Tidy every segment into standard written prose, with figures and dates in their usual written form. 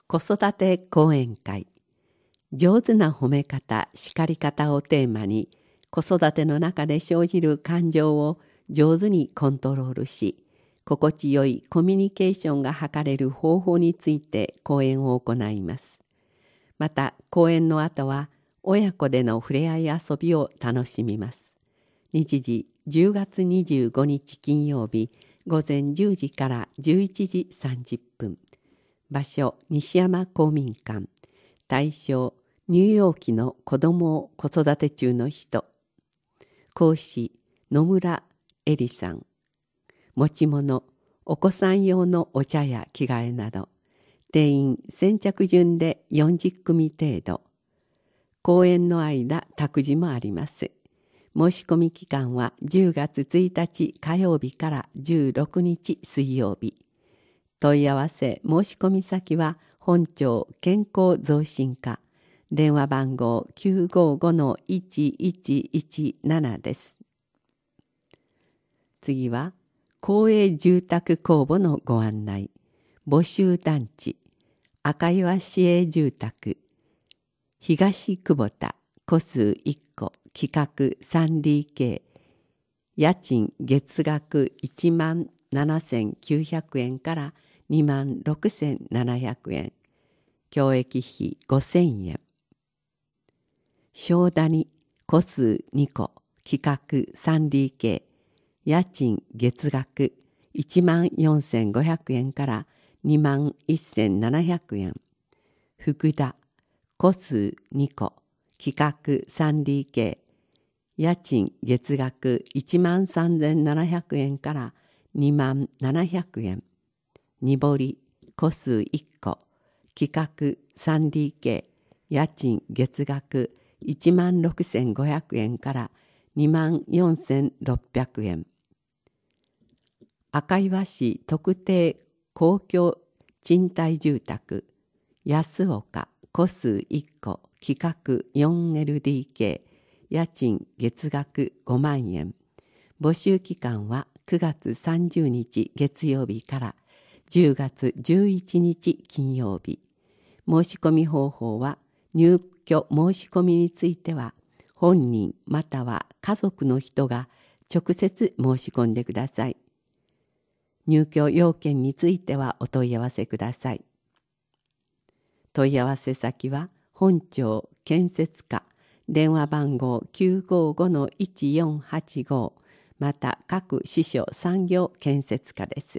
子育て講演会、上手な褒め方・叱り方をテーマに、子育ての中で生じる感情を上手にコントロールし、心地よいコミュニケーションが図れる方法について講演を行います。また講演の後は親子での触れ合い遊びを楽しみます。日時10月25日金曜日午前10時から11時30分。場所西山公民館。対象乳幼期の子どもを子育て中の人。講師野村恵里さん。持ち物お子さん用のお茶や着替えなど。定員先着順で40組程度。講演の間託児もあります。申し込み期間は10月1日火曜日から16日水曜日。問い合わせ申し込み先は本庁健康増進課。電話番号 955-1117 です。次は公営住宅公募のご案内。募集団地赤岩市営住宅東久保田戸数1戸規格 3DK 家賃月額17,900円から26,700円教育費5,000円正谷戸数2戸規格 3DK 家賃月額14,500円から21,700円福田戸数2戸規格 3DK 家賃月額13,700円から27,700円にぼり戸数1戸規格 3DK 家賃月額16,500円から24,600円赤岩市特定公共賃貸住宅安岡戸数1戸規格 4LDK 家賃月額5万円募集期間は9月30日月曜日から10月11日金曜日申し込み方法は入居申し込みについては本人または家族の人が直接申し込んでください。入居要件についてはお問い合わせください。問い合わせ先は本庁建設課電話番号 955-1485 また各支所産業建設課です。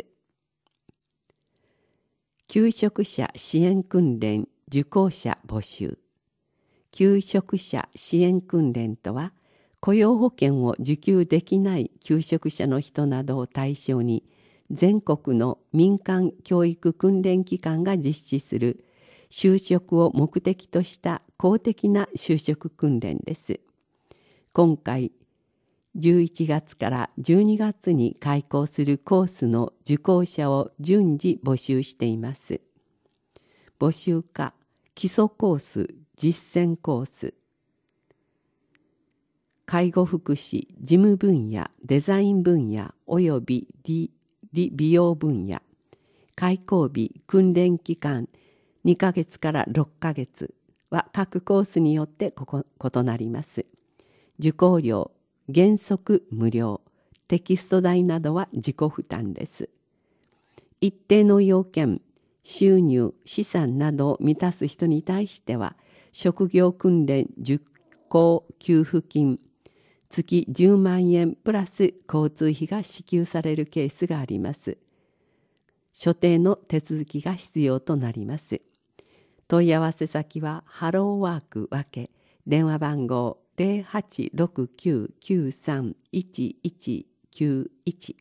求職者支援訓練受講者募集。求職者支援訓練とは雇用保険を受給できない求職者の人などを対象に全国の民間教育訓練機関が実施する就職を目的とした公的な就職訓練です。今回11月から12月に開講するコースの受講者を順次募集しています。募集課基礎コース実践コース介護福祉事務分野デザイン分野および美容分野開講日訓練期間2ヶ月から6ヶ月は各コースによって異なります。受講料原則無料テキスト代などは自己負担です。一定の要件収入資産などを満たす人に対しては職業訓練受講給付金月10万円プラス交通費が支給されるケースがあります。所定の手続きが必要となります。問い合わせ先はハローワーク分け電話番号 0869931191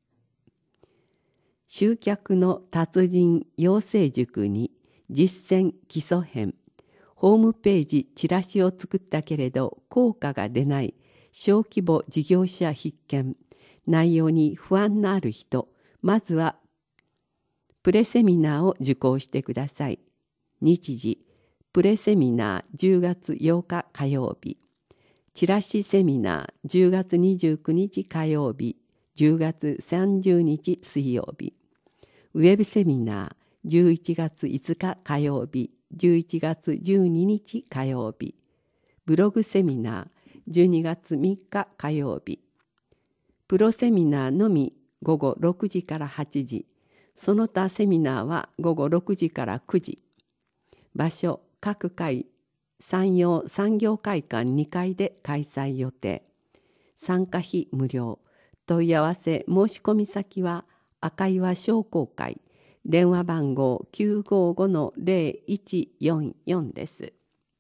集客の達人養成塾に実践基礎編ホームページチラシを作ったけれど効果が出ない小規模事業者必見内容に不安のある人まずはプレセミナーを受講してください。日時プレセミナー10月8日火曜日チラシセミナー10月29日火曜日10月30日水曜日ウェブセミナー 11月5日火曜日、11月12日火曜日。ブログセミナー12月3日火曜日。プロセミナーのみ午後6時から8時。その他セミナーは午後6時から9時。場所、各回山陽産業会館2階で開催予定。参加費無料。問い合わせ申し込み先は赤岩商工会、電話番号 955-0144 です。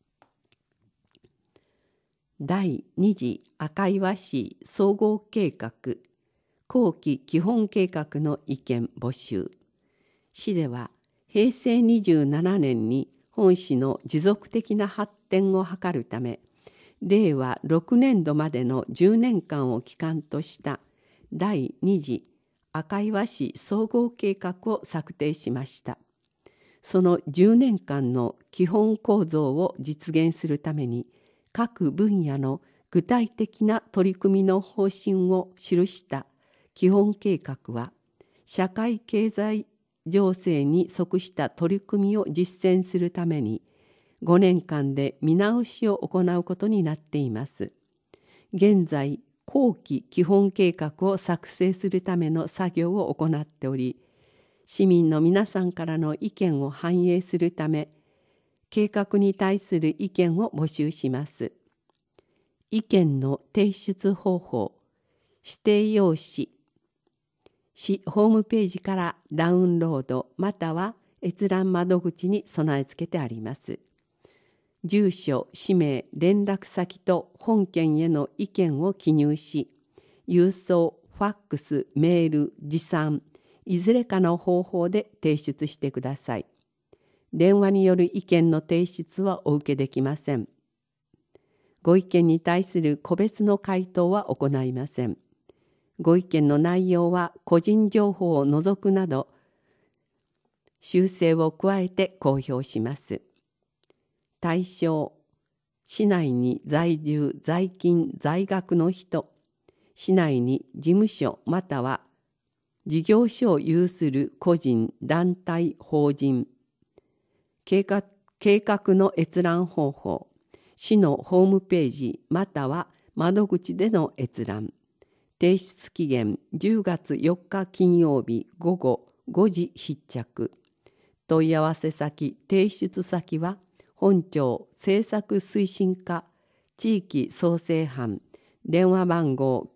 第2次赤岩市総合計画後期基本計画の意見募集。市では平成27年に本市の持続的な発展を図るため、令和6年度までの10年間を期間とした第2次赤岩市総合計画を策定しました。その10年間の基本構造を実現するために、各分野の具体的な取り組みの方針を記した基本計画は、社会経済情勢に即した取り組みを実践するために、5年間で見直しを行うことになっています。現在、後期基本計画を作成するための作業を行っており、市民の皆さんからの意見を反映するため、計画に対する意見を募集します。意見の提出方法、指定用紙、市ホームページからダウンロードまたは閲覧窓口に備え付けてあります。住所、氏名、連絡先と本件への意見を記入し、郵送、ファックス、メール、持参、いずれかの方法で提出してください。電話による意見の提出はお受けできません。ご意見に対する個別の回答は行いません。ご意見の内容は個人情報を除くなど、修正を加えて公表します。対象、市内に在住、在勤、在学の人、市内に事務所または事業所を有する個人、団体、法人、計画の閲覧方法、市のホームページまたは窓口での閲覧。提出期限10月4日金曜日午後5時必着。問い合わせ先、提出先は本庁政策推進課地域創生班、電話番号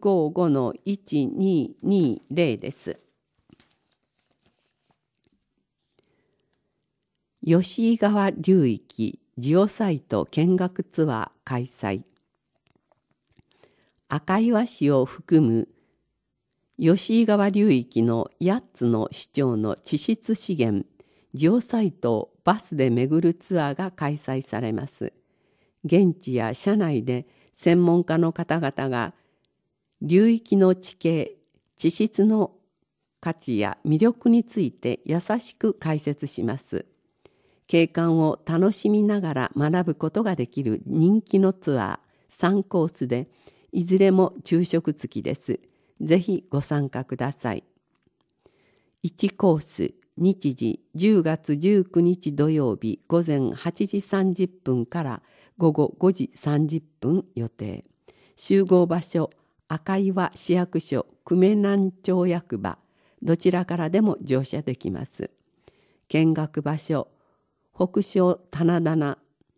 955-1220 です。吉井川流域ジオサイト見学ツアー開催。赤岩市を含む吉井川流域の8つの市町の地質資源ジオサイトをバスで巡るツアーが開催されます。現地や社内で専門家の方々が流域の地形、地質の価値や魅力について優しく解説します。景観を楽しみながら学ぶことができる人気のツアー3コースで、いずれも昼食付きです。ぜひご参加ください。1コース、日時10月19日土曜日午前8時30分から午後5時30分予定。集合場所、赤岩市役所、久米南町役場、どちらからでも乗車できます。見学場所、北昇棚田、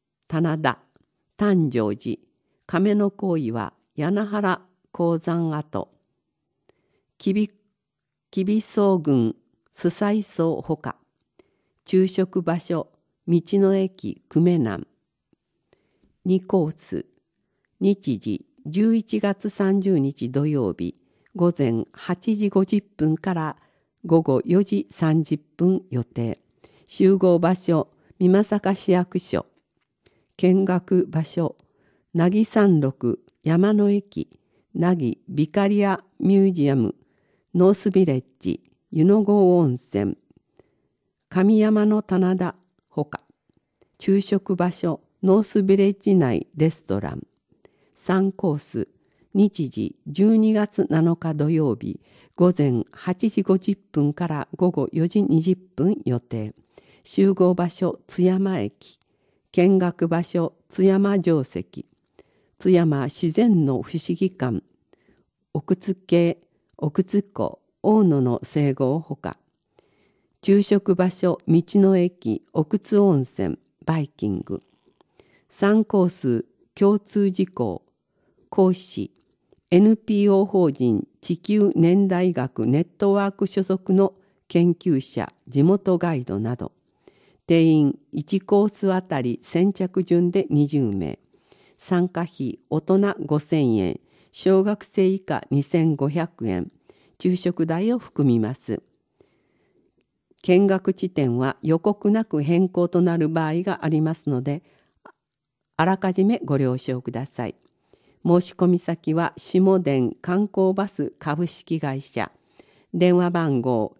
誕生寺、亀の甲岩、柳原鉱山跡、吉備荘郡須斎荘ほか、昼食場所、道の駅久米南。2コース、日時11月30日土曜日午前8時50分から午後4時30分予定。集合場所、美作市役所。見学場所、梛山麓山の駅、梛ビカリアミュージアム、ノースビレッジ、湯の郷温泉、上山の棚田ほか。昼食場所、ノースビレッジ内レストラン。3コース、 日時12月7日土曜日午前8時50分から午後4時20分予定。集合場所津山駅。見学場所津山城跡。津山自然の不思議館。奥津渓、奥津湖、大野の整合ほか。昼食場所道の駅奥津温泉バイキング。3コース共通事項。講師 NPO 法人地球年代学ネットワーク所属の研究者地元ガイドなど。定員1コースあたり先着順で20名。参加費大人5000円、小学生以下2500円、昼食代を含みます。見学地点は予告なく変更となる場合がありますので、あらかじめご了承ください。申し込み先は下田観光バス株式会社。電話番号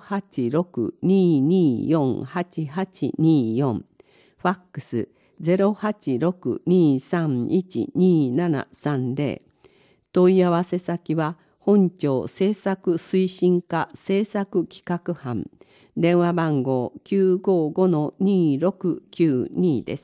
086-224-8824。ファックス 086-231-2730。問い合わせ先は本庁政策推進課政策企画班。電話番号 955-2692 です。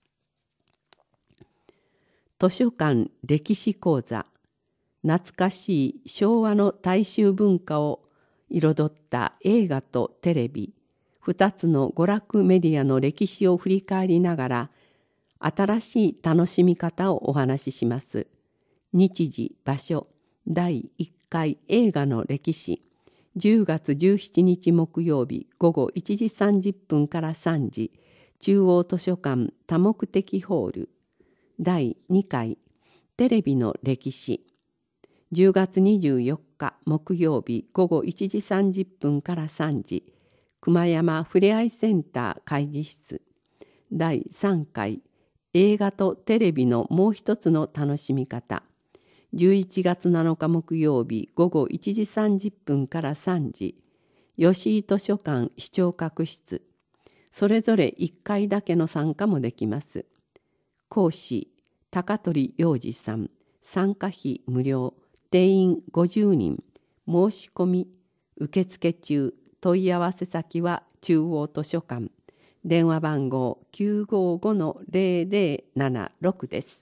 図書館歴史講座。懐かしい昭和の大衆文化を彩った映画とテレビ、2つの娯楽メディアの歴史を振り返りながら、新しい楽しみ方をお話しします。日時、場所、第1回映画の歴史、10月17日木曜日午後1時30分から3時、中央図書館多目的ホール。第2回テレビの歴史、10月24日木曜日午後1時30分から3時、熊山ふれあいセンター会議室。第3回映画とテレビのもう一つの楽しみ方。11月7日木曜日午後1時30分から3時、吉井図書館視聴覚室。それぞれ1回だけの参加もできます。講師高取洋二さん。参加費無料。定員50人。申し込み受付中。問い合わせ先は中央図書館。電話番号 955-0076 です。